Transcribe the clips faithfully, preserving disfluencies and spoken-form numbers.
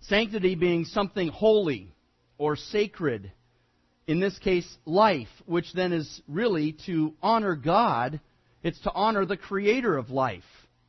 Sanctity being something holy or sacred. In this case, life, which then is really to honor God. It's to honor the Creator of life.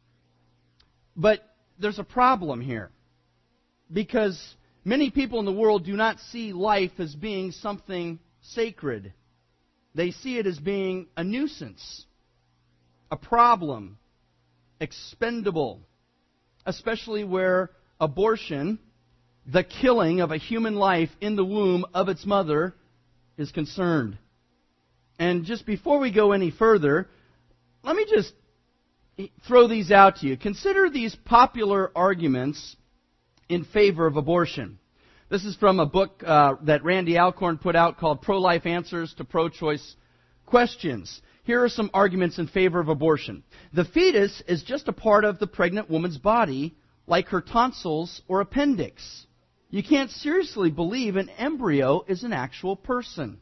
But there's a problem here. Because many people in the world do not see life as being something sacred. They see it as being a nuisance, a problem, expendable, especially where abortion, the killing of a human life in the womb of its mother, is concerned. And just before we go any further, let me just throw these out to you. Consider these popular arguments in favor of abortion. This is from a book uh, that Randy Alcorn put out called Pro-Life Answers to Pro-Choice Questions. Here are some arguments in favor of abortion. The fetus is just a part of the pregnant woman's body, like her tonsils or appendix. You can't seriously believe an embryo is an actual person.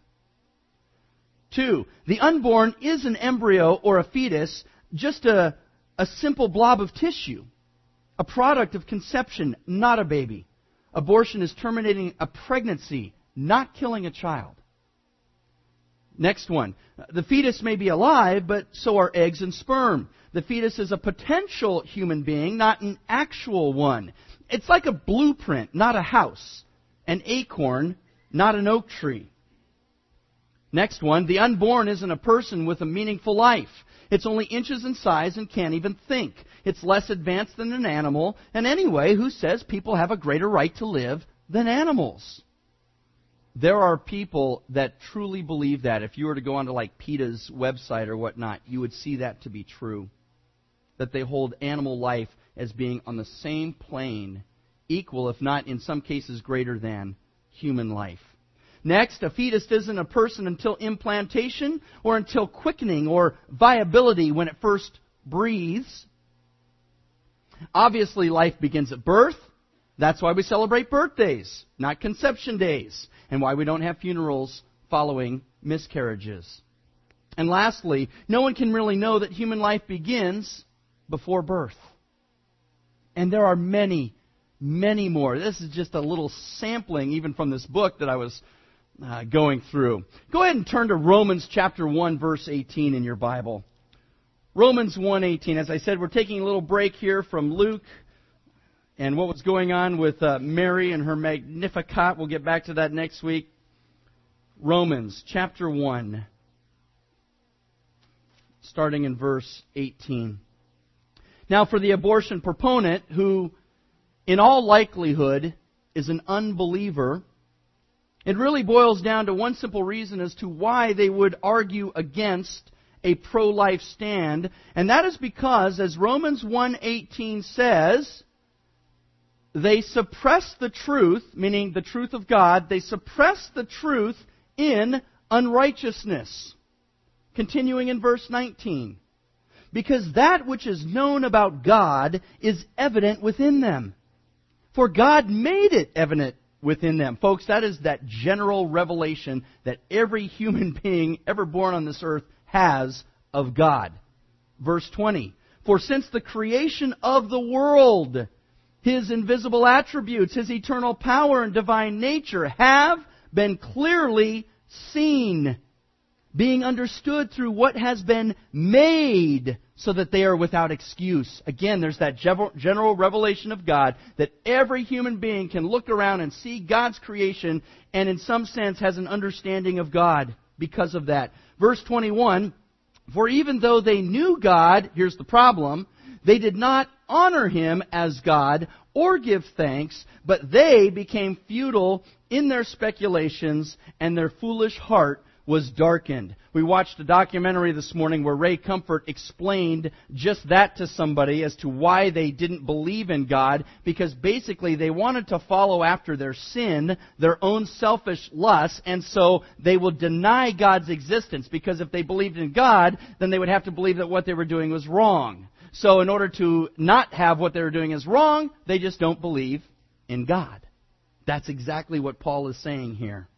Two, the unborn is an embryo or a fetus, just a, a simple blob of tissue, a product of conception, not a baby. Abortion is terminating a pregnancy, not killing a child. Next one. The fetus may be alive, but so are eggs and sperm. The fetus is a potential human being, not an actual one. It's like a blueprint, not a house. An acorn, not an oak tree. Next one. The unborn isn't a person with a meaningful life. It's only inches in size and can't even think. It's less advanced than an animal. And anyway, who says people have a greater right to live than animals? There are people that truly believe that. If you were to go onto like PETA's website or whatnot, you would see that to be true. That they hold animal life as being on the same plane, equal, if not in some cases greater than, human life. Next, a fetus isn't a person until implantation or until quickening or viability when it first breathes. Obviously, life begins at birth. That's why we celebrate birthdays, not conception days, and why we don't have funerals following miscarriages. And lastly, no one can really know that human life begins before birth. And there are many, many more. This is just a little sampling even from this book that I was uh, going through. Go ahead and turn to Romans chapter one, verse eighteen in your Bible. Romans one eighteen. As I said, we're taking a little break here from Luke and what was going on with uh, Mary and her Magnificat. We'll get back to that next week. Romans chapter one, starting in verse eighteen. Now for the abortion proponent, who in all likelihood is an unbeliever, it really boils down to one simple reason as to why they would argue against a pro-life stand, and that is because, as Romans one eighteen says, they suppress the truth, meaning the truth of God, they suppress the truth in unrighteousness. Continuing in verse nineteen. Because that which is known about God is evident within them. For God made it evident within them. Folks, that is that general revelation that every human being ever born on this earth has of God. Verse twenty. For since the creation of the world, His invisible attributes, His eternal power and divine nature have been clearly seen, being understood through what has been made, so that they are without excuse. Again, there's that general revelation of God that every human being can look around and see God's creation and in some sense has an understanding of God because of that. Verse twenty-one, for even though they knew God, here's the problem, they did not honor Him as God or give thanks, but they became futile in their speculations and their foolish heart was darkened. We watched a documentary this morning where Ray Comfort explained just that to somebody as to why they didn't believe in God, because basically they wanted to follow after their sin, their own selfish lusts, and so they will deny God's existence, because if they believed in God, then they would have to believe that what they were doing was wrong. So in order to not have what they were doing is wrong, they just don't believe in God. That's exactly what Paul is saying here.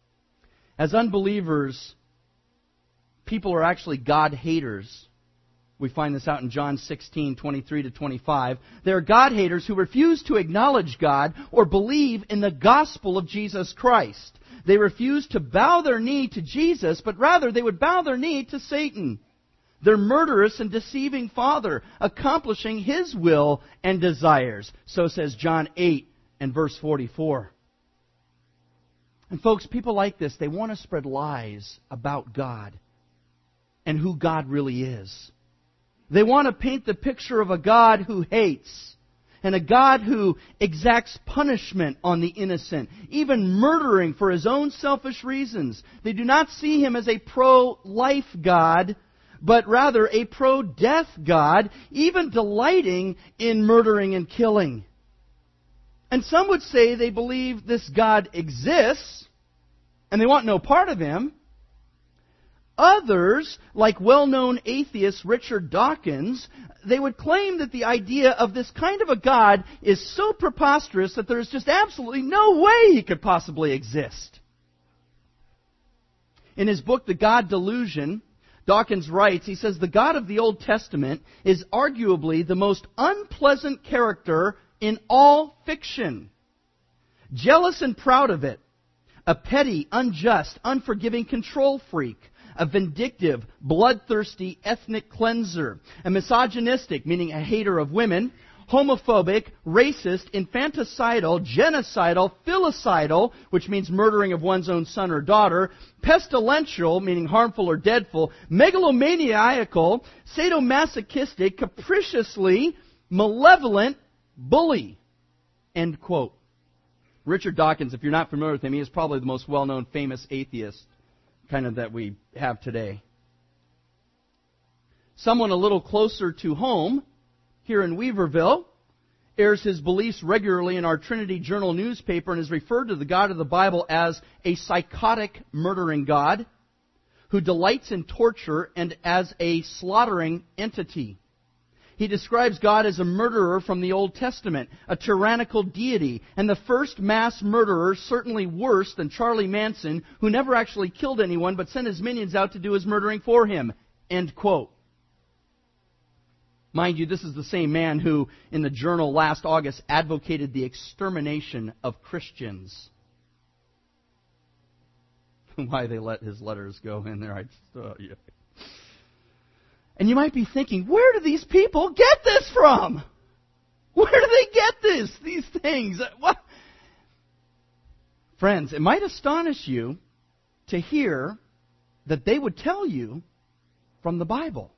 As unbelievers, people are actually God haters We find this out in John sixteen, twenty-three to twenty-five. They are God-haters who refuse to acknowledge God or believe in the gospel of Jesus Christ. They refuse to bow their knee to Jesus, but rather they would bow their knee to Satan, their murderous and deceiving father, accomplishing his will and desires. So says John eight and verse forty-four. And folks, people like this, they want to spread lies about God and who God really is. They want to paint the picture of a God who hates and a God who exacts punishment on the innocent, even murdering for His own selfish reasons. They do not see Him as a pro-life God, but rather a pro-death God, even delighting in murdering and killing. And some would say they believe this God exists, and they want no part of Him. Others, like well-known atheist Richard Dawkins, they would claim that the idea of this kind of a God is so preposterous that there is just absolutely no way He could possibly exist. In his book, The God Delusion, Dawkins writes, he says, the God of the Old Testament is arguably the most unpleasant character in all fiction. Jealous and proud of it. A petty, unjust, unforgiving control freak. A vindictive, bloodthirsty ethnic cleanser. A misogynistic, meaning a hater of women. Homophobic, racist, infanticidal, genocidal, filicidal, which means murdering of one's own son or daughter. Pestilential, meaning harmful or deadful. Megalomaniacal, sadomasochistic, capriciously malevolent bully. End quote. Richard Dawkins, if you're not familiar with him, he is probably the most well-known famous atheist kind of that we have today. Someone a little closer to home, here in Weaverville, airs his beliefs regularly in our Trinity Journal newspaper and has referred to the God of the Bible as a psychotic, murdering God who delights in torture and as a slaughtering entity. He describes God as a murderer from the Old Testament, a tyrannical deity, and the first mass murderer, certainly worse than Charlie Manson, who never actually killed anyone but sent his minions out to do his murdering for him. End quote. Mind you, this is the same man who, in the Journal last August, advocated the extermination of Christians. Why they let his letters go in there, I just, oh, yeah. And you might be thinking, where do these people get this from? Where do they get this, these things? What? Friends, it might astonish you to hear that they would tell you from the Bible.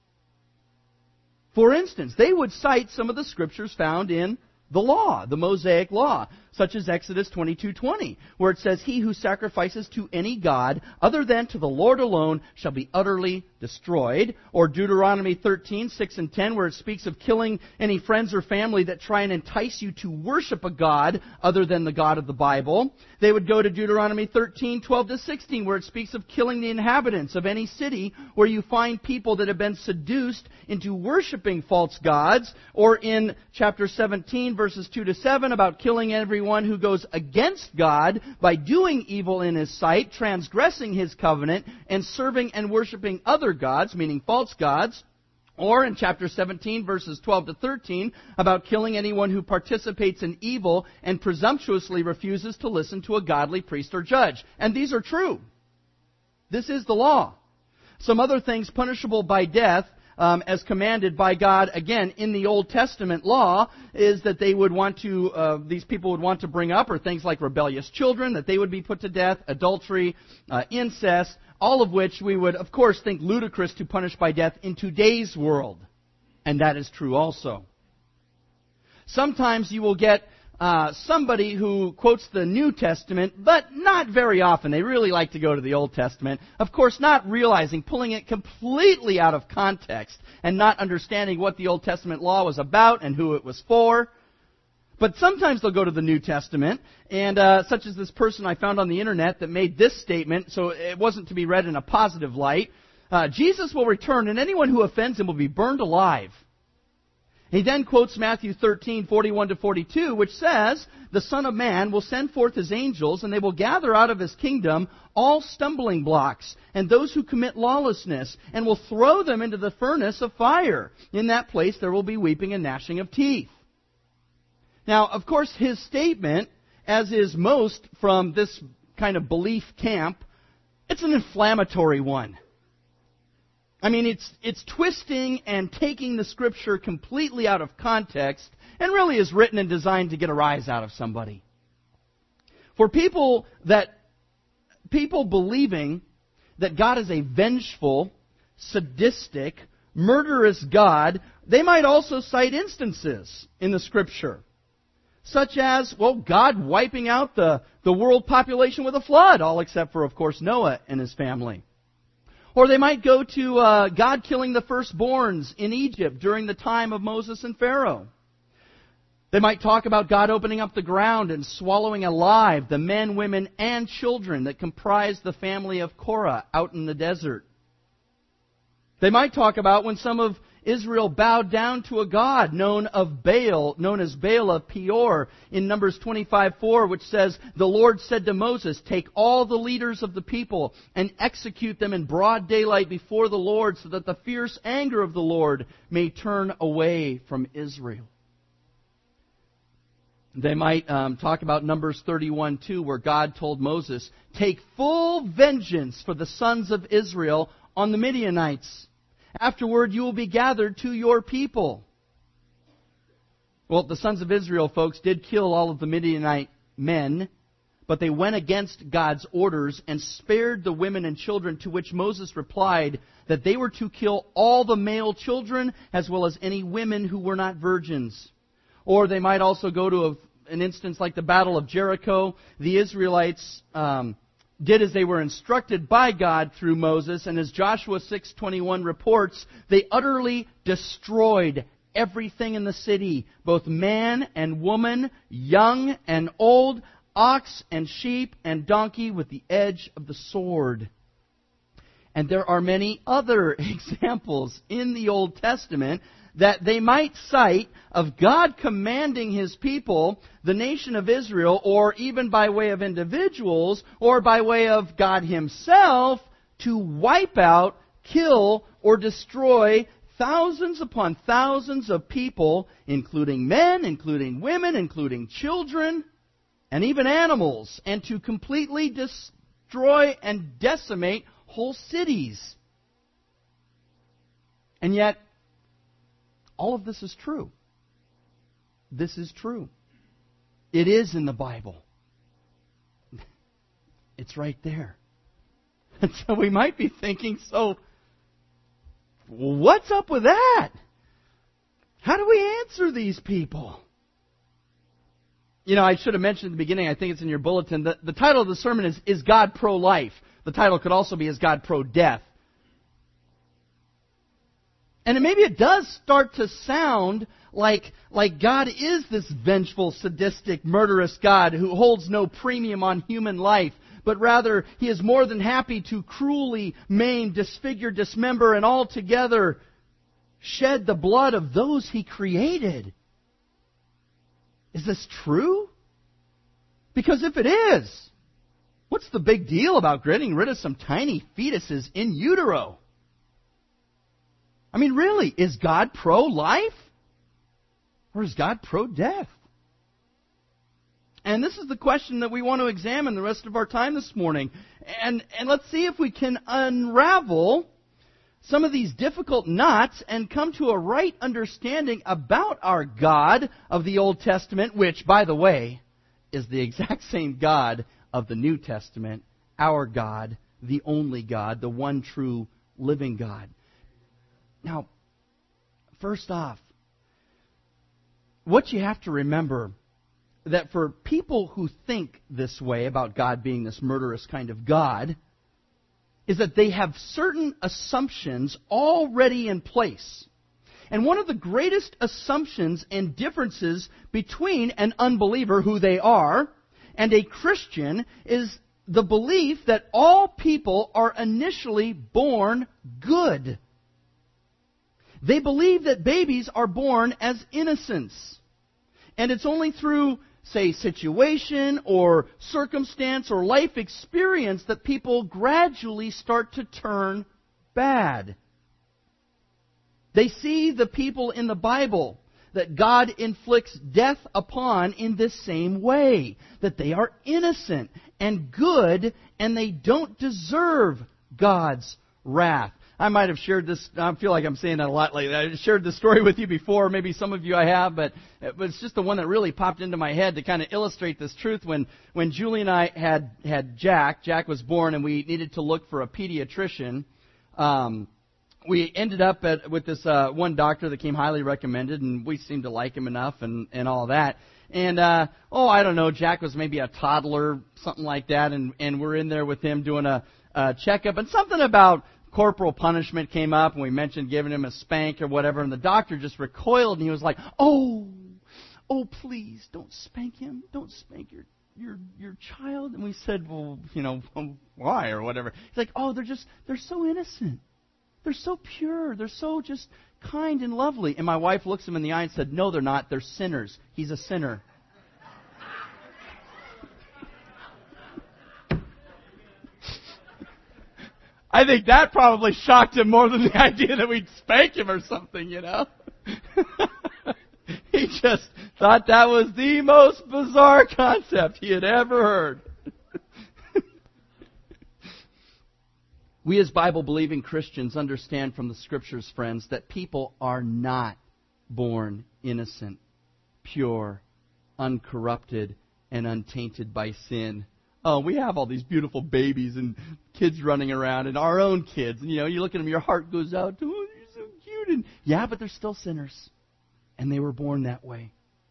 For instance, they would cite some of the scriptures found in the law, the Mosaic law, such as Exodus twenty-two twenty, where it says, he who sacrifices to any god other than to the Lord alone shall be utterly destroyed. Or Deuteronomy thirteen six and ten, where it speaks of killing any friends or family that try and entice you to worship a god other than the God of the Bible. They would go to Deuteronomy thirteen twelve to sixteen, where it speaks of killing the inhabitants of any city where you find people that have been seduced into worshiping false gods. Or in chapter seventeen, verses two to seven, about killing everyone who goes against God by doing evil in His sight, transgressing His covenant, and serving and worshiping other gods, meaning false gods. Or in chapter seventeen, verses twelve to thirteen, about killing anyone who participates in evil and presumptuously refuses to listen to a godly priest or judge. And these are true. This is the law. Some other things punishable by death, Um, as commanded by God, again, in the Old Testament law, is that they would want to, uh, these people would want to bring up, are things like rebellious children, that they would be put to death, adultery, uh, incest, all of which we would, of course, think ludicrous to punish by death in today's world. And that is true also. Sometimes you will get Uh, somebody who quotes the New Testament, but not very often. They really like to go to the Old Testament. Of course, not realizing, pulling it completely out of context and not understanding what the Old Testament law was about and who it was for. But sometimes they'll go to the New Testament, and uh, such as this person I found on the internet that made this statement, so it wasn't to be read in a positive light. Uh, Jesus will return, and anyone who offends Him will be burned alive. He then quotes Matthew thirteen, forty-one to forty-two, which says, "The Son of Man will send forth His angels, and they will gather out of His kingdom all stumbling blocks, and those who commit lawlessness, and will throw them into the furnace of fire. In that place there will be weeping and gnashing of teeth." Now, of course, his statement, as is most from this kind of belief camp, it's an inflammatory one. I mean, it's it's twisting and taking the Scripture completely out of context, and really is written and designed to get a rise out of somebody. For people that people believing that God is a vengeful, sadistic, murderous God, they might also cite instances in the Scripture, such as, well, God wiping out the, the world population with a flood, all except for, of course, Noah and his family. Or they might go to uh, God killing the firstborns in Egypt during the time of Moses and Pharaoh. They might talk about God opening up the ground and swallowing alive the men, women, and children that comprised the family of Korah out in the desert. They might talk about when some of Israel bowed down to a god known of Baal, known as Baal of Peor, in Numbers twenty-five four, which says, "The Lord said to Moses, take all the leaders of the people and execute them in broad daylight before the Lord, so that the fierce anger of the Lord may turn away from Israel." They might um, talk about Numbers thirty-one two, where God told Moses, "Take full vengeance for the sons of Israel on the Midianites. Afterward, you will be gathered to your people." Well, the sons of Israel, folks, did kill all of the Midianite men, but they went against God's orders and spared the women and children, to which Moses replied that they were to kill all the male children as well as any women who were not virgins. Or they might also go to a, an instance like the Battle of Jericho. The Israelites Um, did as they were instructed by God through Moses, and as Joshua six twenty-one reports, they utterly destroyed everything in the city, both man and woman, young and old, ox and sheep and donkey, with the edge of the sword. And there are many other examples in the Old Testament that they might cite of God commanding His people, the nation of Israel, or even by way of individuals, or by way of God Himself, to wipe out, kill, or destroy thousands upon thousands of people, including men, including women, including children, and even animals, and to completely destroy and decimate whole cities. And yet, all of this is true. This is true. It is in the Bible. It's right there. And so we might be thinking, so what's up with that? How do we answer these people? You know, I should have mentioned at the beginning, I think it's in your bulletin, the, the title of the sermon is, Is God Pro-Life? The title could also be, Is God Pro-Death? And maybe it does start to sound like, like God is this vengeful, sadistic, murderous God who holds no premium on human life, but rather He is more than happy to cruelly maim, disfigure, dismember, and altogether shed the blood of those He created. Is this true? Because if it is, what's the big deal about getting rid of some tiny fetuses in utero? I mean, really, is God pro-life? Or is God pro-death? And this is the question that we want to examine the rest of our time this morning. And, and let's see if we can unravel some of these difficult knots and come to a right understanding about our God of the Old Testament, which, by the way, is the exact same God of the New Testament, our God, the only God, the one true living God. Now, first off, what you have to remember, that for people who think this way about God being this murderous kind of God, is that they have certain assumptions already in place. And one of the greatest assumptions and differences between an unbeliever, who they are, and a Christian is the belief that all people are initially born good. They believe that babies are born as innocents. And it's only through, say, situation or circumstance or life experience that people gradually start to turn bad. They see the people in the Bible that God inflicts death upon in this same way. That they are innocent and good and they don't deserve God's wrath. I might have shared this, I feel like I'm saying that a lot lately. I shared this story with you before, maybe some of you I have, but it's just the one that really popped into my head to kind of illustrate this truth. When, when Julie and I had, had Jack, Jack was born and we needed to look for a pediatrician. Um, we ended up at, with this uh, one doctor that came highly recommended, and we seemed to like him enough and, and all that. And, uh, oh, I don't know, Jack was maybe a toddler, something like that, and, and we're in there with him doing a, a checkup, and something about corporal punishment came up, and we mentioned giving him a spank or whatever, and the doctor just recoiled, and he was like, oh, oh, please, don't spank him. Don't spank your your your child. And we said, well, you know, why or whatever. He's like, oh, they're just, they're so innocent. They're so pure. They're so just kind and lovely. And my wife looks him in the eye and said, no, they're not. They're sinners. He's a sinner. I think that probably shocked him more than the idea that we'd spank him or something, you know. He just thought that was the most bizarre concept he had ever heard. We as Bible-believing Christians understand from the Scriptures, friends, that people are not born innocent, pure, uncorrupted, and untainted by sin. Oh, we have all these beautiful babies and kids running around, and our own kids. And, you know, you look at them, your heart goes out to, oh, they're so cute. And yeah, but they're still sinners. And they were born that way.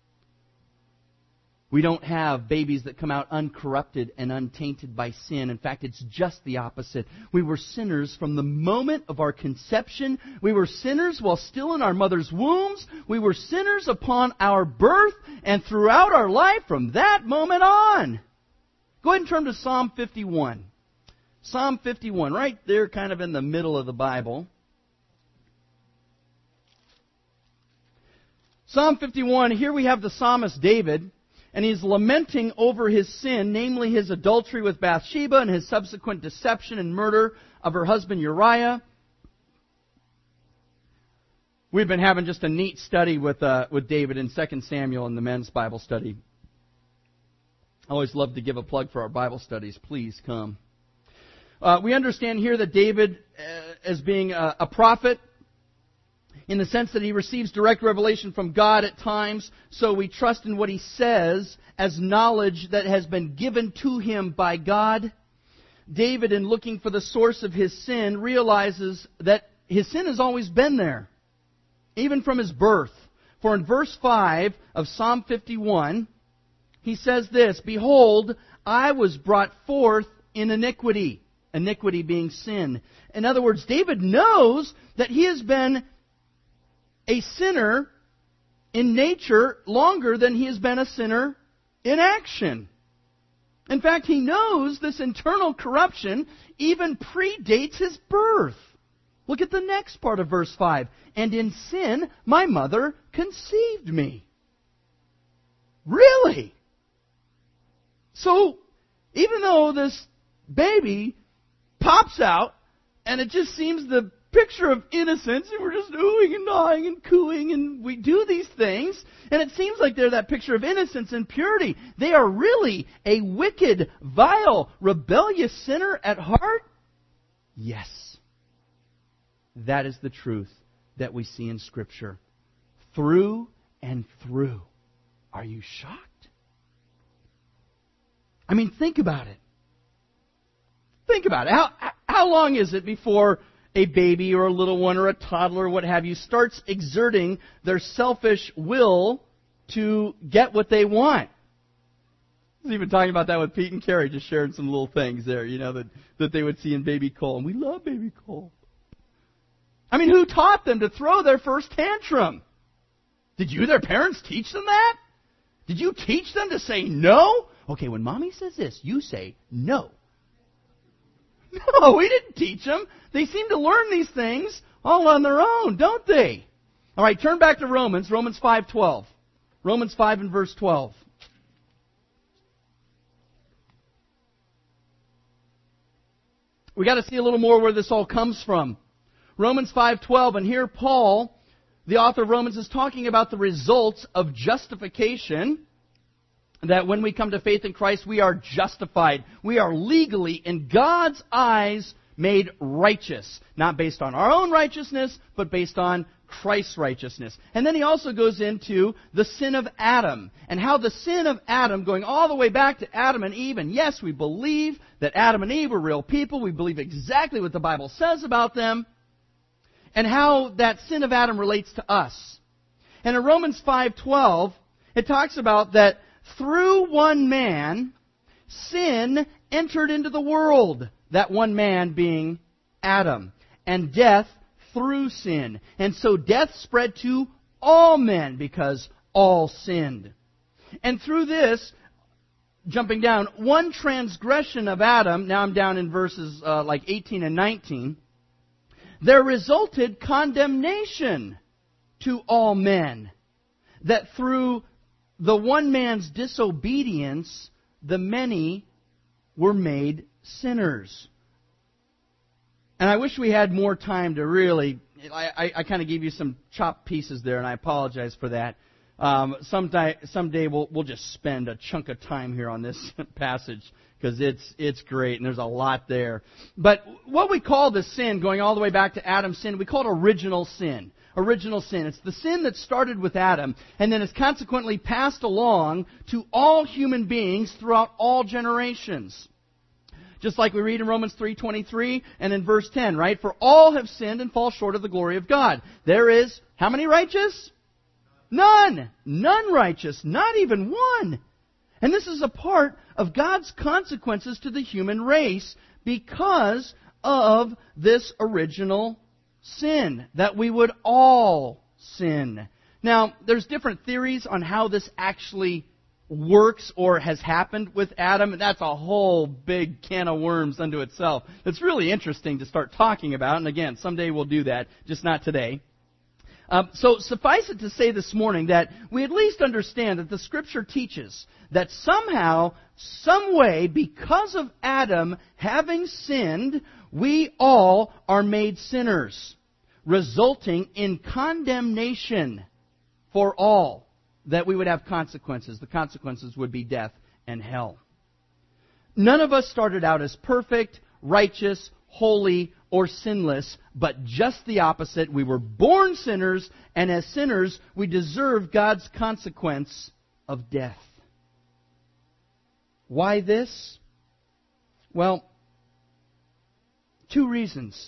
We don't have babies that come out uncorrupted and untainted by sin. In fact, it's just the opposite. We were sinners from the moment of our conception. We were sinners while still in our mother's wombs. We were sinners upon our birth and throughout our life from that moment on. Go ahead and turn to Psalm fifty-one. Psalm fifty-one, right there kind of in the middle of the Bible. Psalm fifty-one, here we have the psalmist David, and he's lamenting over his sin, namely his adultery with Bathsheba and his subsequent deception and murder of her husband Uriah. We've been having just a neat study with uh, with David in Second Samuel in the men's Bible study. I always love to give a plug for our Bible studies. Please come. Uh, we understand here that David, uh, as being a, a prophet, in the sense that he receives direct revelation from God at times, so we trust in what he says as knowledge that has been given to him by God. David, in looking for the source of his sin, realizes that his sin has always been there, even from his birth. For in verse five of Psalm fifty-one, he says this, behold, I was brought forth in iniquity. Iniquity being sin. In other words, David knows that he has been a sinner in nature longer than he has been a sinner in action. In fact, he knows this internal corruption even predates his birth. Look at the next part of verse five. And in sin, my mother conceived me. Really? So, even though this baby pops out, and it just seems the picture of innocence, and we're just oohing and awing and cooing, and we do these things, and it seems like they're that picture of innocence and purity. They are really a wicked, vile, rebellious sinner at heart? Yes. That is the truth that we see in Scripture. Through and through. Are you shocked? I mean, think about it. Think about it. How, how long is it before a baby or a little one or a toddler or what have you starts exerting their selfish will to get what they want? I was even talking about that with Pete and Carrie, just sharing some little things there, you know, that, that they would see in baby Cole. And we love baby Cole. I mean, who taught them to throw their first tantrum? Did you, their parents, teach them that? Did you teach them to say no? Okay, when Mommy says this, you say no. No, we didn't teach them. They seem to learn these things all on their own, don't they? All right, turn back to Romans, Romans five twelve. Romans five and verse twelve. We got to see a little more where this all comes from. Romans five twelve, and here Paul, the author of Romans, is talking about the results of justification. That when we come to faith in Christ, we are justified. We are legally, in God's eyes, made righteous. Not based on our own righteousness, but based on Christ's righteousness. And then he also goes into the sin of Adam. And how the sin of Adam, going all the way back to Adam and Eve, and yes, we believe that Adam and Eve were real people. We believe exactly what the Bible says about them. And how that sin of Adam relates to us. And in Romans five twelve, it talks about that through one man, sin entered into the world. That one man being Adam. And death through sin. And so death spread to all men because all sinned. And through this, jumping down, one transgression of Adam, now I'm down in verses uh, like eighteen and nineteen, there resulted condemnation to all men. That through the one man's disobedience, the many were made sinners. And I wish we had more time to really... I, I, I kind of gave you some chopped pieces there, and I apologize for that. Um, someday, someday we'll, we'll just spend a chunk of time here on this passage, because it's, it's great, and there's a lot there. But what we call the sin, going all the way back to Adam's sin, we call it original sin. Original sin. It's the sin that started with Adam and then is consequently passed along to all human beings throughout all generations. Just like we read in Romans three twenty-three and in verse ten, right? For all have sinned and fall short of the glory of God. There is, how many righteous? None. None righteous. Not even one. And this is a part of God's consequences to the human race because of this original sin, that we would all sin. Now, there's different theories on how this actually works or has happened with Adam, and that's a whole big can of worms unto itself. It's really interesting to start talking about, and again, someday we'll do that, just not today. Um, so suffice it to say this morning that we at least understand that the Scripture teaches that somehow, some way, because of Adam having sinned, we all are made sinners, resulting in condemnation for all, that we would have consequences. The consequences would be death and hell. None of us started out as perfect, righteous, holy, or sinless, but just the opposite. We were born sinners, and as sinners, we deserve God's consequence of death. Why this? Well, two reasons.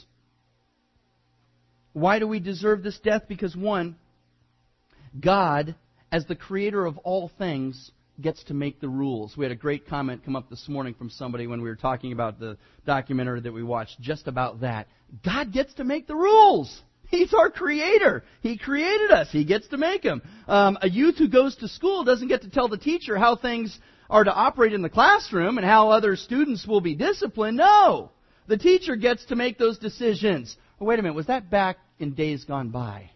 Why do we deserve this death? Because one, God, as the creator of all things, gets to make the rules. We had a great comment come up this morning from somebody when we were talking about the documentary that we watched just about that. God gets to make the rules. He's our creator. He created us. He gets to make them. Um, a youth who goes to school doesn't get to tell the teacher how things are to operate in the classroom and how other students will be disciplined. No. The teacher gets to make those decisions. Oh, wait a minute. Was that back in days gone by?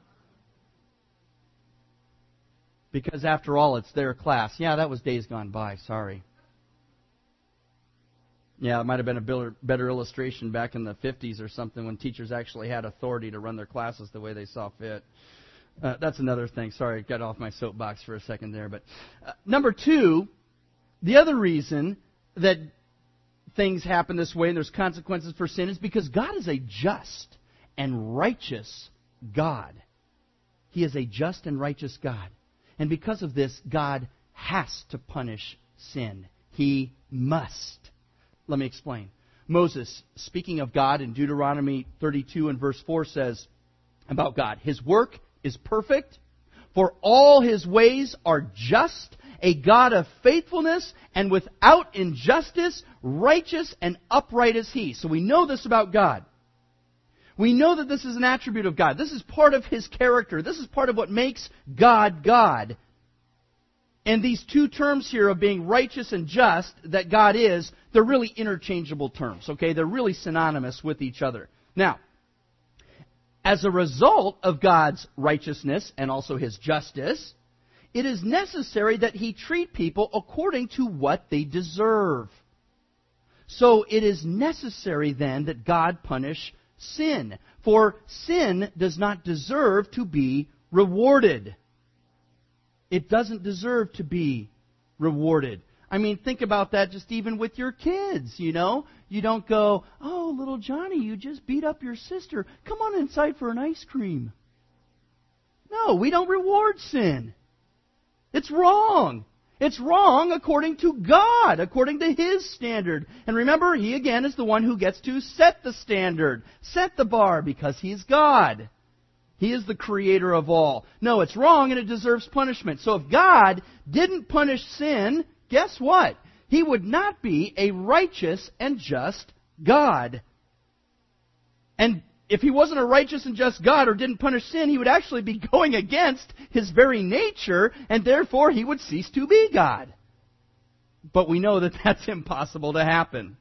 Because after all, it's their class. Yeah, that was days gone by. Sorry. Yeah, it might have been a better illustration back in the fifties or something when teachers actually had authority to run their classes the way they saw fit. Uh, that's another thing. Sorry, I got off my soapbox for a second there. But uh, number two, the other reason that things happen this way and there's consequences for sin is because God is a just and righteous God. He is a just and righteous God. And because of this, God has to punish sin. He must. Let me explain. Moses, speaking of God in Deuteronomy thirty-two and verse four, says about God, His work is perfect, for all His ways are just, a God of faithfulness, and without injustice, righteous and upright is He. So we know this about God. We know that this is an attribute of God. This is part of His character. This is part of what makes God God. And these two terms here of being righteous and just that God is, they're really interchangeable terms. Okay, they're really synonymous with each other. Now, As a result of God's righteousness and also His justice, it is necessary that He treat people according to what they deserve. So it is necessary then that God punish sin, for sin does not deserve to be rewarded. It doesn't deserve to be rewarded. I mean, think about that just even with your kids, you know. You don't go, oh, little Johnny, you just beat up your sister. Come on inside for an ice cream. No, we don't reward sin. It's wrong. It's wrong according to God, according to His standard. And remember, He again is the one who gets to set the standard, set the bar, because He's God. He is the creator of all. No, it's wrong and it deserves punishment. So if God didn't punish sin, guess what? He would not be a righteous and just God. And if He wasn't a righteous and just God or didn't punish sin, He would actually be going against His very nature, and therefore He would cease to be God. But we know that that's impossible to happen.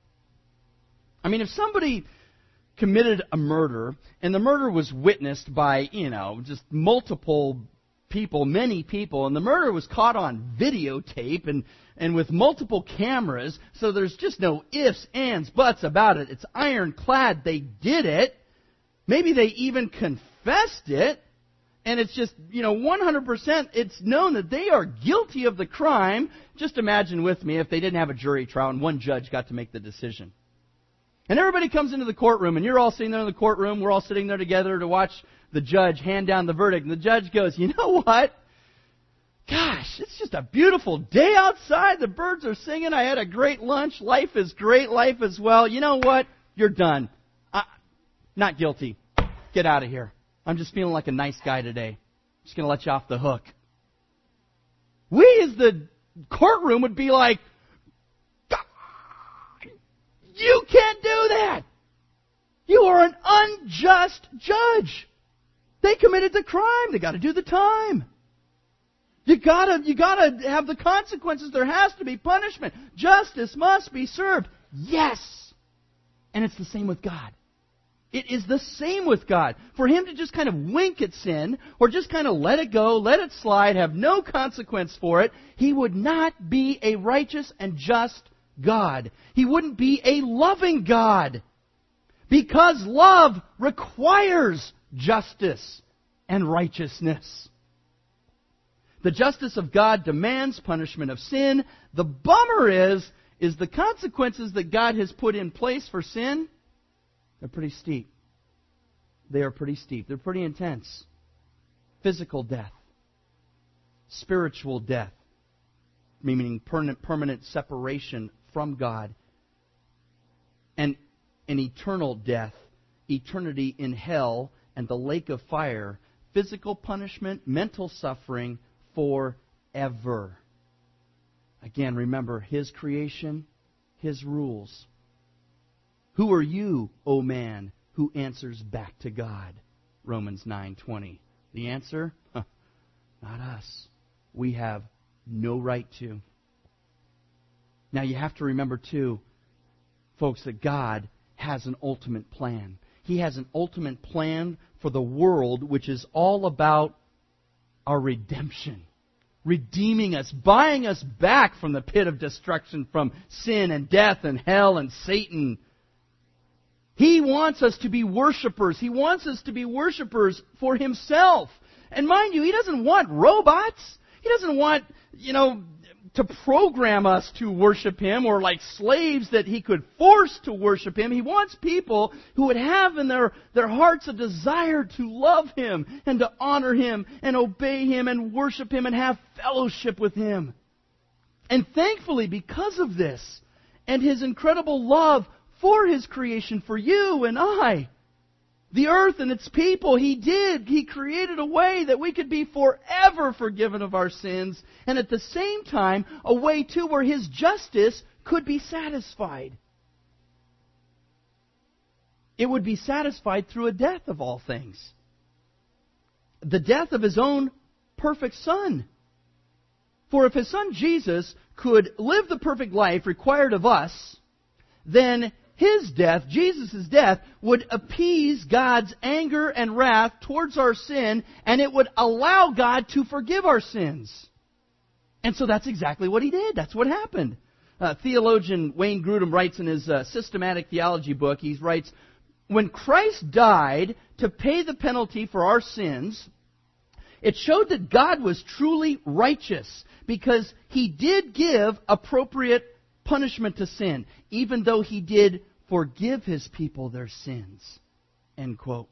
I mean, if somebody committed a murder, and the murder was witnessed by, you know, just multiple people, many people, and the murder was caught on videotape and, and with multiple cameras, so there's just no ifs, ands, buts about it. It's ironclad. They did it. Maybe they even confessed it, and it's just, you know, one hundred percent it's known that they are guilty of the crime. Just imagine with me if they didn't have a jury trial and one judge got to make the decision. And everybody comes into the courtroom, and you're all sitting there in the courtroom. We're all sitting there together to watch the judge hand down the verdict. And the judge goes, you know what? Gosh, it's just a beautiful day outside. The birds are singing. I had a great lunch. Life is great. Life is well. You know what? You're done. I, not guilty. Get out of here. I'm just feeling like a nice guy today. I'm just going to let you off the hook. We as the courtroom would be like, you can't do that. You are an unjust judge. They committed the crime. They got to do the time. You gotta, you gotta have the consequences. There has to be punishment. Justice must be served. Yes. And it's the same with God. It is the same with God. For Him to just kind of wink at sin, or just kind of let it go, let it slide, have no consequence for it, He would not be a righteous and just God. He wouldn't be a loving God. Because love requires justice and righteousness. The justice of God demands punishment of sin. The bummer is, is the consequences that God has put in place for sin, they're pretty steep. They are pretty steep. They're pretty intense. Physical death. Spiritual death. Meaning permanent, permanent separation from God. And an eternal death. Eternity in hell and the lake of fire. Physical punishment, mental suffering forever. Again, remember His creation, His rules. Who are you, O man, who answers back to God? Romans nine twenty. The answer? Huh, not us. We have no right to. Now you have to remember too, folks, that God has an ultimate plan. He has an ultimate plan for the world, which is all about our redemption. Redeeming us, buying us back from the pit of destruction, from sin and death and hell and Satan. He wants us to be worshipers. He wants us to be worshipers for Himself. And mind you, He doesn't want robots. He doesn't want, you know, to program us to worship Him, or like slaves that He could force to worship Him. He wants people who would have in their, their hearts a desire to love Him and to honor Him and obey Him and worship Him and have fellowship with Him. And thankfully, because of this and His incredible love for His creation, for you and I, the earth and its people, He did. He created a way that we could be forever forgiven of our sins, and at the same time, a way too where His justice could be satisfied. It would be satisfied through a death of all things. The death of His own perfect Son. For if His Son Jesus could live the perfect life required of us, then His death, Jesus' death, would appease God's anger and wrath towards our sin, and it would allow God to forgive our sins. And so that's exactly what He did. That's what happened. Uh, theologian Wayne Grudem writes in his uh, Systematic Theology book, he writes, when Christ died to pay the penalty for our sins, it showed that God was truly righteous because He did give appropriate punishment to sin, even though He did forgive His people their sins. End quote.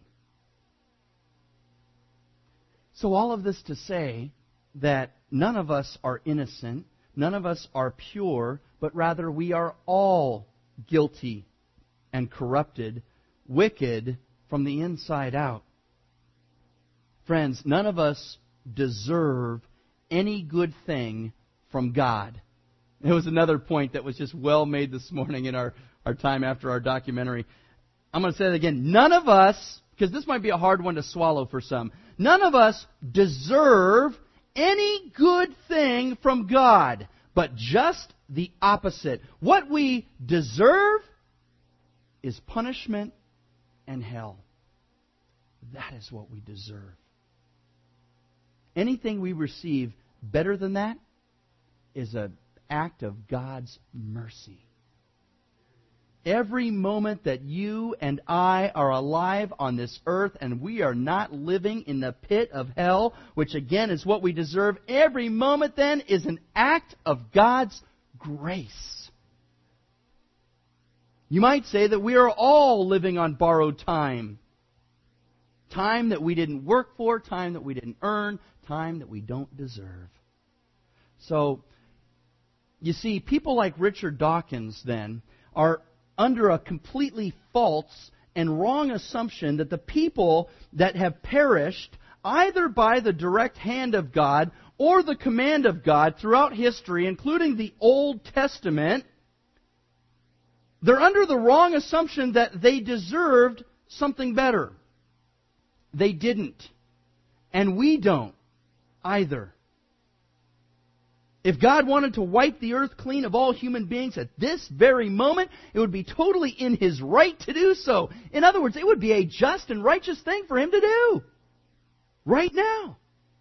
So all of this to say that none of us are innocent, none of us are pure, but rather we are all guilty and corrupted, wicked from the inside out. Friends, none of us deserve any good thing from God. It was another point that was just well made this morning in our, our time after our documentary. I'm going to say it again. None of us, because this might be a hard one to swallow for some, none of us deserve any good thing from God, but just the opposite. What we deserve is punishment and hell. That is what we deserve. Anything we receive better than that is an act of God's mercy. Every moment that you and I are alive on this earth and we are not living in the pit of hell, which again is what we deserve, every moment then is an act of God's grace. You might say that we are all living on borrowed time. Time that we didn't work for, time that we didn't earn, time that we don't deserve. So, you see, people like Richard Dawkins then are under a completely false and wrong assumption that the people that have perished either by the direct hand of God or the command of God throughout history, including the Old Testament, they're under the wrong assumption that they deserved something better. They didn't. And we don't either. If God wanted to wipe the earth clean of all human beings at this very moment, it would be totally in His right to do so. In other words, it would be a just and righteous thing for Him to do. Right now.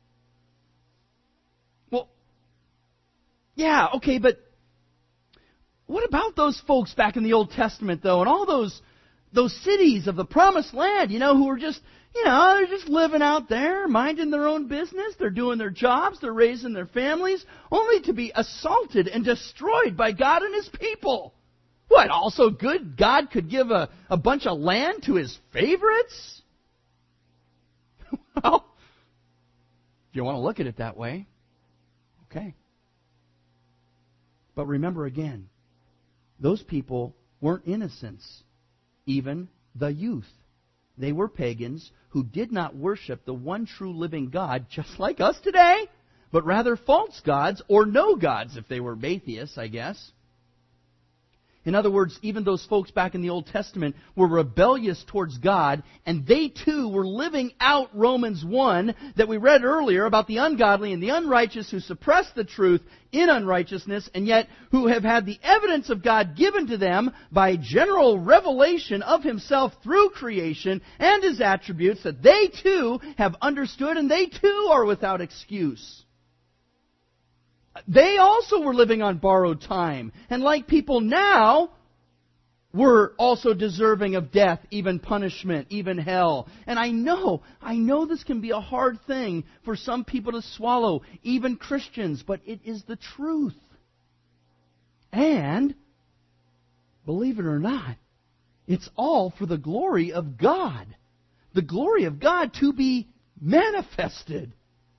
Well, yeah, okay, but what about those folks back in the Old Testament, though, and all those those cities of the Promised Land, you know, who were just, you know, they're just living out there, minding their own business. They're doing their jobs. They're raising their families, only to be assaulted and destroyed by God and His people. What, also good God could give a, a bunch of land to His favorites? Well, if you want to look at it that way, okay. But remember again, those people weren't innocents, even the youth. They were pagans who did not worship the one true living God, just like us today, but rather false gods or no gods if they were atheists, I guess. In other words, even those folks back in the Old Testament were rebellious towards God, and they too were living out Romans one that we read earlier about the ungodly and the unrighteous who suppress the truth in unrighteousness, and yet who have had the evidence of God given to them by general revelation of Himself through creation and His attributes that they too have understood, and they too are without excuse. They also were living on borrowed time. And like people now, were also deserving of death, even punishment, even hell. And I know, I know this can be a hard thing for some people to swallow, even Christians, but it is the truth. And, believe it or not, it's all for the glory of God. The glory of God to be manifested.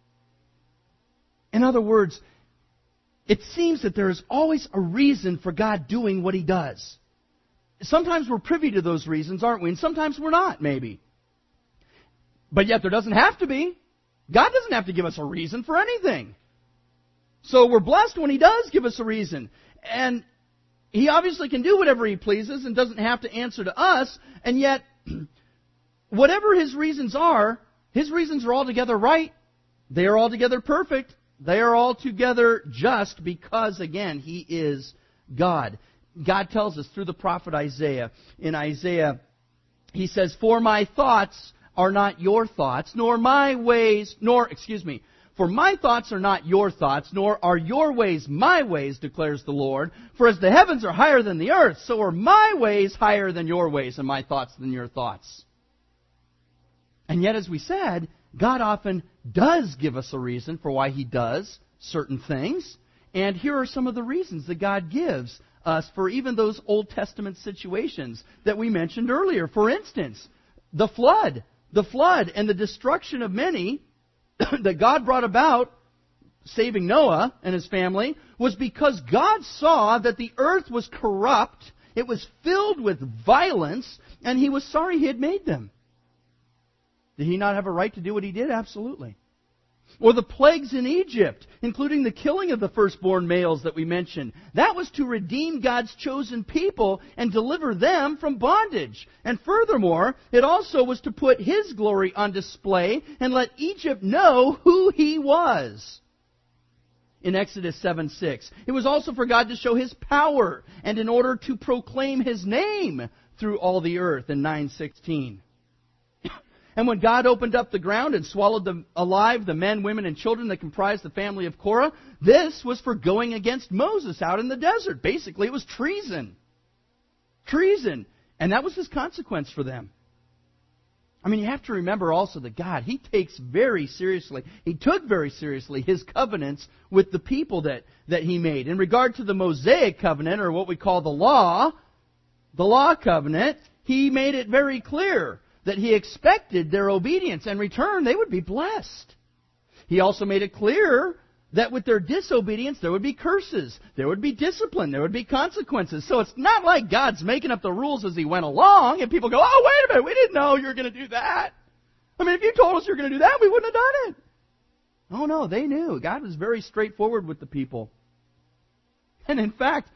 In other words, it seems that there is always a reason for God doing what He does. Sometimes we're privy to those reasons, aren't we? And sometimes we're not, maybe. But yet there doesn't have to be. God doesn't have to give us a reason for anything. So we're blessed when He does give us a reason. And He obviously can do whatever He pleases and doesn't have to answer to us. And yet, whatever His reasons are, His reasons are altogether right. They are altogether perfect. They are altogether just because, again, He is God. God tells us through the prophet Isaiah. In Isaiah, he says, "For my thoughts are not your thoughts, nor my ways, nor, excuse me, for my thoughts are not your thoughts, nor are your ways my ways, declares the Lord. For as the heavens are higher than the earth, so are my ways higher than your ways, and my thoughts than your thoughts." And yet, as we said, God often does give us a reason for why He does certain things. And here are some of the reasons that God gives us for even those Old Testament situations that we mentioned earlier. For instance, the flood. The flood and the destruction of many that God brought about, saving Noah and his family, was because God saw that the earth was corrupt, it was filled with violence, and He was sorry He had made them. Did He not have a right to do what He did? Absolutely. Or the plagues in Egypt, including the killing of the firstborn males that we mentioned. That was to redeem God's chosen people and deliver them from bondage. And furthermore, it also was to put His glory on display and let Egypt know who He was. In Exodus seven six, it was also for God to show His power and in order to proclaim His name through all the earth in nine sixteen. And when God opened up the ground and swallowed them alive the men, women, and children that comprised the family of Korah, this was for going against Moses out in the desert. Basically, it was treason. Treason. And that was His consequence for them. I mean, you have to remember also that God, He takes very seriously, He took very seriously His covenants with the people that, that He made. In regard to the Mosaic covenant, or what we call the law, the law covenant, He made it very clear that He expected their obedience. In return, they would be blessed. He also made it clear that with their disobedience, there would be curses. There would be discipline. There would be consequences. So it's not like God's making up the rules as He went along, and people go, "Oh, wait a minute, we didn't know you were going to do that. I mean, if you told us you were going to do that, we wouldn't have done it." Oh, no, they knew. God was very straightforward with the people. And in fact,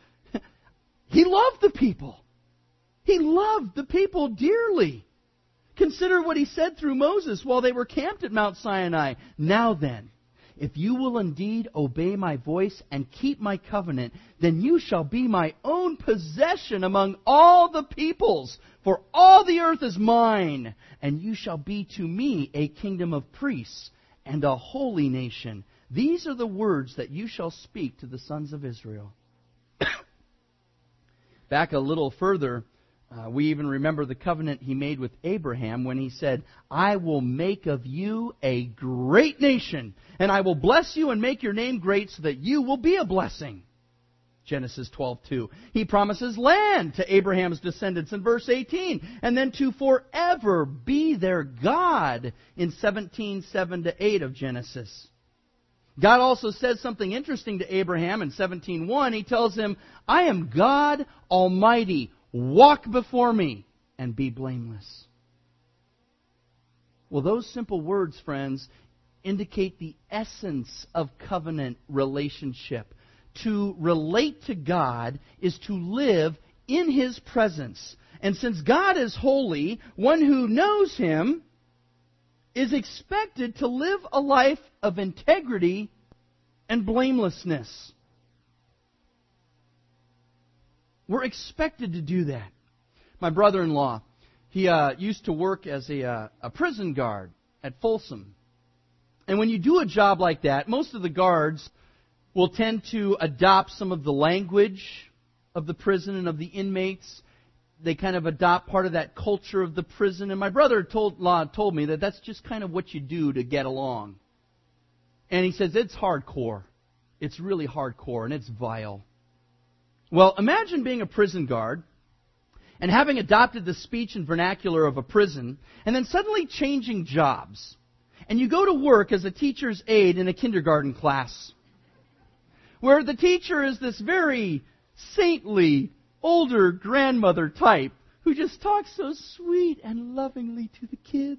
He loved the people. He loved the people dearly. Consider what He said through Moses while they were camped at Mount Sinai. "Now then, if you will indeed obey my voice and keep my covenant, then you shall be my own possession among all the peoples. For all the earth is mine, and you shall be to me a kingdom of priests and a holy nation. These are the words that you shall speak to the sons of Israel." Back a little further, Uh, we even remember the covenant He made with Abraham when He said, "I will make of you a great nation, and I will bless you and make your name great so that you will be a blessing." Genesis twelve two. He promises land to Abraham's descendants in verse eighteen, and then to forever be their God in seventeen seven to eight of Genesis. God also says something interesting to Abraham in seventeen one. He tells him, "I am God Almighty. Walk before me and be blameless." Well, those simple words, friends, indicate the essence of covenant relationship. To relate to God is to live in His presence. And since God is holy, one who knows Him is expected to live a life of integrity and blamelessness. We're expected to do that. My brother-in-law, he uh, used to work as a, uh, a prison guard at Folsom. And when you do a job like that, most of the guards will tend to adopt some of the language of the prison and of the inmates. They kind of adopt part of that culture of the prison. And my brother told, told me that that's just kind of what you do to get along. And he says it's hardcore. It's really hardcore, and it's vile. Well, imagine being a prison guard and having adopted the speech and vernacular of a prison, and then suddenly changing jobs. And you go to work as a teacher's aide in a kindergarten class, where the teacher is this very saintly, older grandmother type who just talks so sweet and lovingly to the kids.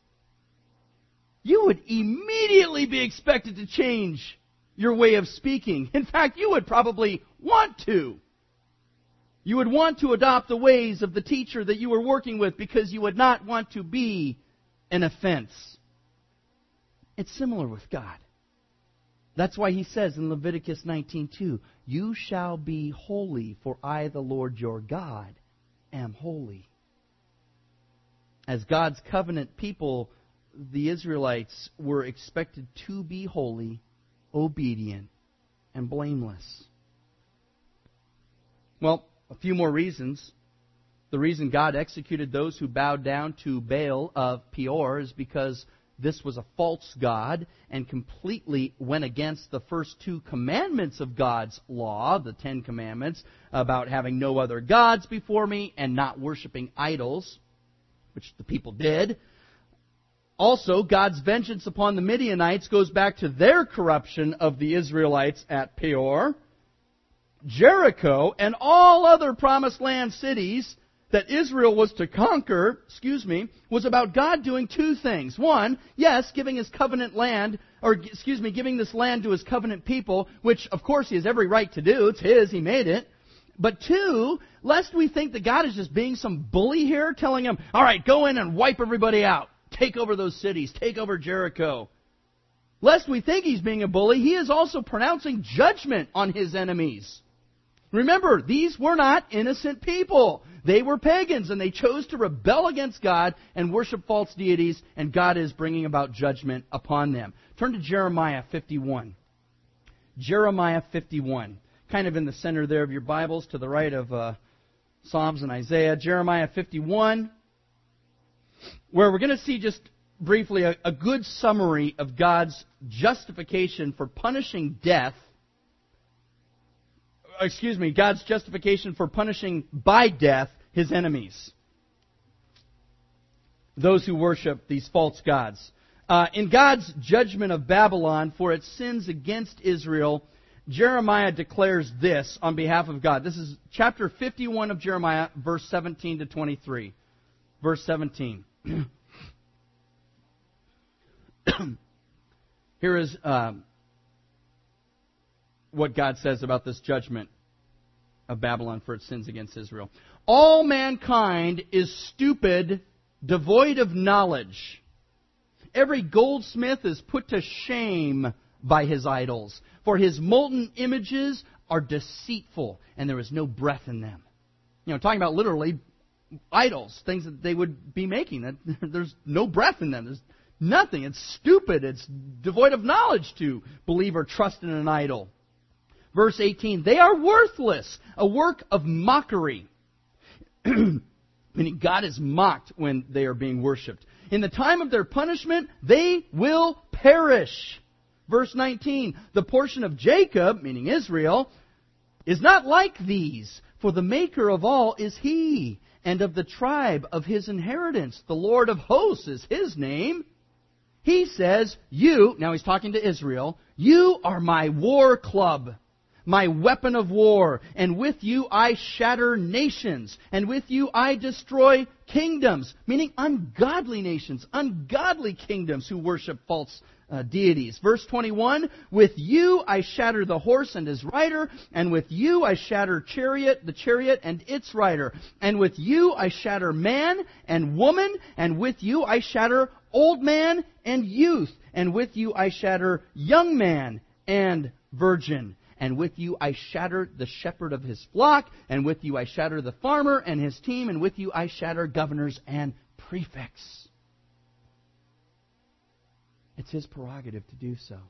You would immediately be expected to change your way of speaking. In fact, you would probably want to. You would want to adopt the ways of the teacher that you were working with because you would not want to be an offense. It's similar with God. That's why he says in Leviticus nineteen two, "You shall be holy, for I, the Lord your God, am holy." As God's covenant people, the Israelites were expected to be holy, obedient, and blameless. Well, a few more reasons. The reason God executed those who bowed down to Baal of Peor is because this was a false god and completely went against the first two commandments of God's law, the Ten Commandments, about having no other gods before me and not worshiping idols, which the people did. Also, God's vengeance upon the Midianites goes back to their corruption of the Israelites at Peor. Jericho and all other promised land cities that Israel was to conquer, excuse me, was about God doing two things. One, yes, giving His covenant land, or excuse me, giving this land to His covenant people, which of course He has every right to do. It's His, He made it. But two, lest we think that God is just being some bully here, telling them, all right, go in and wipe everybody out. Take over those cities. Take over Jericho. Lest we think He's being a bully, He is also pronouncing judgment on His enemies. Remember, these were not innocent people. They were pagans, and they chose to rebel against God and worship false deities, and God is bringing about judgment upon them. Turn to Jeremiah fifty-one. Jeremiah fifty-one. Kind of in the center there of your Bibles, to the right of uh, Psalms and Isaiah. Jeremiah fifty-one, where we're going to see just briefly a, a good summary of God's justification for punishing death. Excuse me, God's justification for punishing by death His enemies, those who worship these false gods. Uh, in God's judgment of Babylon for its sins against Israel, Jeremiah declares this on behalf of God. This is chapter fifty-one of Jeremiah, verse seventeen to twenty-three. Verse seventeen. Here is um, what God says about this judgment of Babylon for its sins against Israel. All mankind is stupid, devoid of knowledge. Every goldsmith is put to shame by his idols, for his molten images are deceitful, and there is no breath in them. You know, talking about literally idols, things that they would be making. That there's no breath in them. There's nothing. It's stupid. It's devoid of knowledge to believe or trust in an idol. Verse eighteen, they are worthless, a work of mockery. Meaning God is mocked when they are being worshipped. In the time of their punishment, they will perish. Verse nineteen, the portion of Jacob, meaning Israel, is not like these, for the maker of all is He, and of the tribe of His inheritance. The Lord of hosts is His name. He says, you, now He's talking to Israel, you are my war club, my weapon of war, and with you I shatter nations, and with you I destroy kingdoms, meaning ungodly nations, ungodly kingdoms who worship false uh, deities. Verse twenty-one, with you I shatter the horse and his rider, and with you I shatter chariot, the chariot and its rider, and with you I shatter man and woman, and with you I shatter old man and youth, and with you I shatter young man and virgin. And with you I shatter the shepherd of his flock, and with you I shatter the farmer and his team, and with you I shatter governors and prefects. It's His prerogative to do so.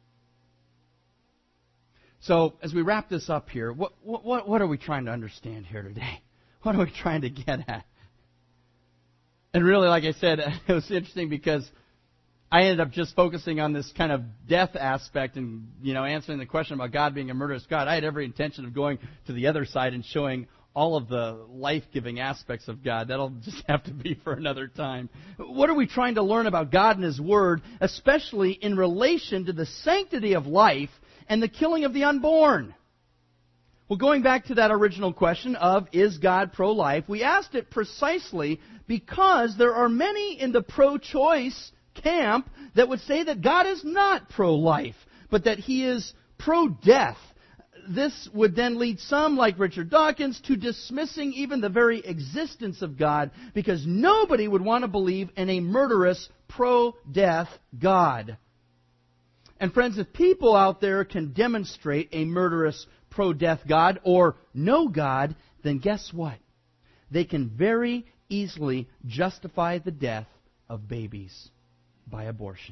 So, as we wrap this up here, what, what, what are we trying to understand here today? What are we trying to get at? And really, like I said, it was interesting because I ended up just focusing on this kind of death aspect and, you know, answering the question about God being a murderous God. I had every intention of going to the other side and showing all of the life-giving aspects of God. That'll just have to be for another time. What are we trying to learn about God and His Word, especially in relation to the sanctity of life and the killing of the unborn? Well, going back to that original question of, is God pro-life? We asked it precisely because there are many in the pro-choice camp that would say that God is not pro-life, but that He is pro-death. This would then lead some, like Richard Dawkins, to dismissing even the very existence of God, because nobody would want to believe in a murderous, pro-death God. And friends, if people out there can demonstrate a murderous pro-death God or no God, then guess what? They can very easily justify the death of babies by abortion.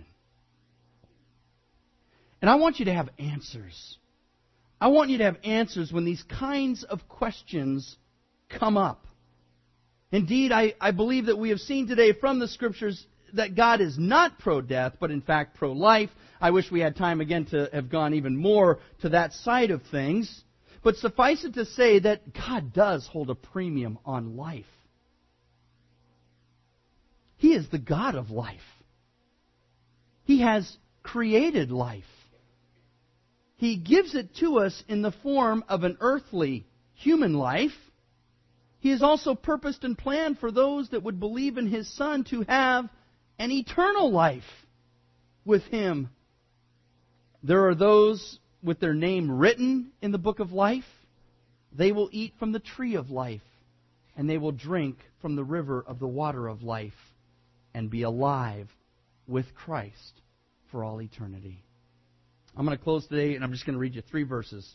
And I want you to have answers. I want you to have answers when these kinds of questions come up. Indeed, I, I believe that we have seen today from the Scriptures that God is not pro-death, but in fact pro-life. I wish we had time again to have gone even more to that side of things. But suffice it to say that God does hold a premium on life. He is the God of life. He has created life. He gives it to us in the form of an earthly human life. He has also purposed and planned for those that would believe in His Son to have an eternal life with Him. There are those with their name written in the book of life. They will eat from the tree of life, and they will drink from the river of the water of life, and be alive with Christ for all eternity. I'm going to close today, and I'm just going to read you three verses.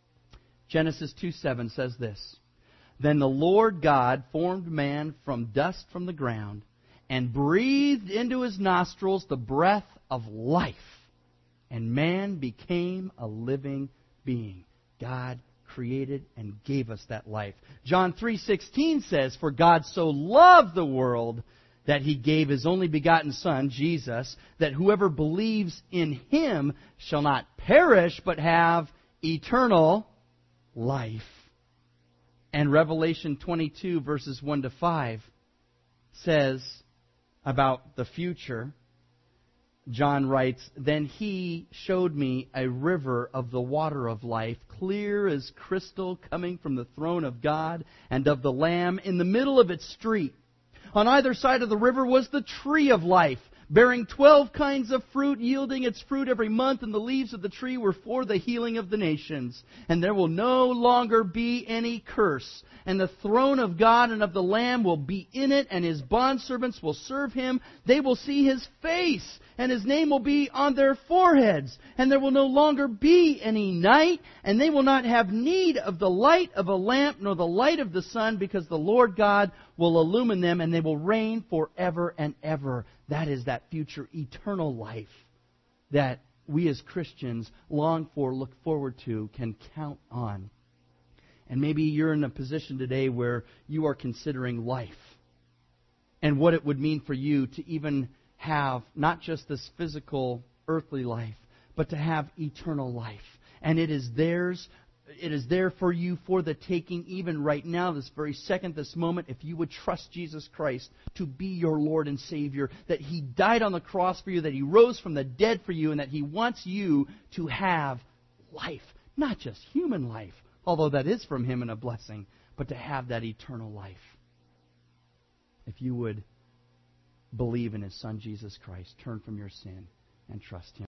Genesis two seven says this: Then the Lord God formed man from dust from the ground, and breathed into his nostrils the breath of life, and man became a living being. God created and gave us that life. John three sixteen says, For God so loved the world that He gave His only begotten Son, Jesus, that whoever believes in Him shall not perish, but have eternal life. And Revelation twenty-two, verses one to five, says about the future, John writes, Then He showed me a river of the water of life, clear as crystal, coming from the throne of God and of the Lamb. In the middle of its street, on either side of the river, was the tree of life, bearing twelve kinds of fruit, yielding its fruit every month, and the leaves of the tree were for the healing of the nations. And there will no longer be any curse. And the throne of God and of the Lamb will be in it, and His bondservants will serve Him. They will see His face, and His name will be on their foreheads. And there will no longer be any night, and they will not have need of the light of a lamp, nor the light of the sun, because the Lord God will illumine them, and they will reign forever and ever. That is that future eternal life that we as Christians long for, look forward to, can count on. And maybe you're in a position today where you are considering life and what it would mean for you to even have not just this physical, earthly life, but to have eternal life. And it is theirs. It is there for you for the taking, even right now, this very second, this moment, if you would trust Jesus Christ to be your Lord and Savior, that He died on the cross for you, that He rose from the dead for you, and that He wants you to have life. Not just human life, although that is from Him and a blessing, but to have that eternal life. If you would believe in His Son, Jesus Christ, turn from your sin and trust Him.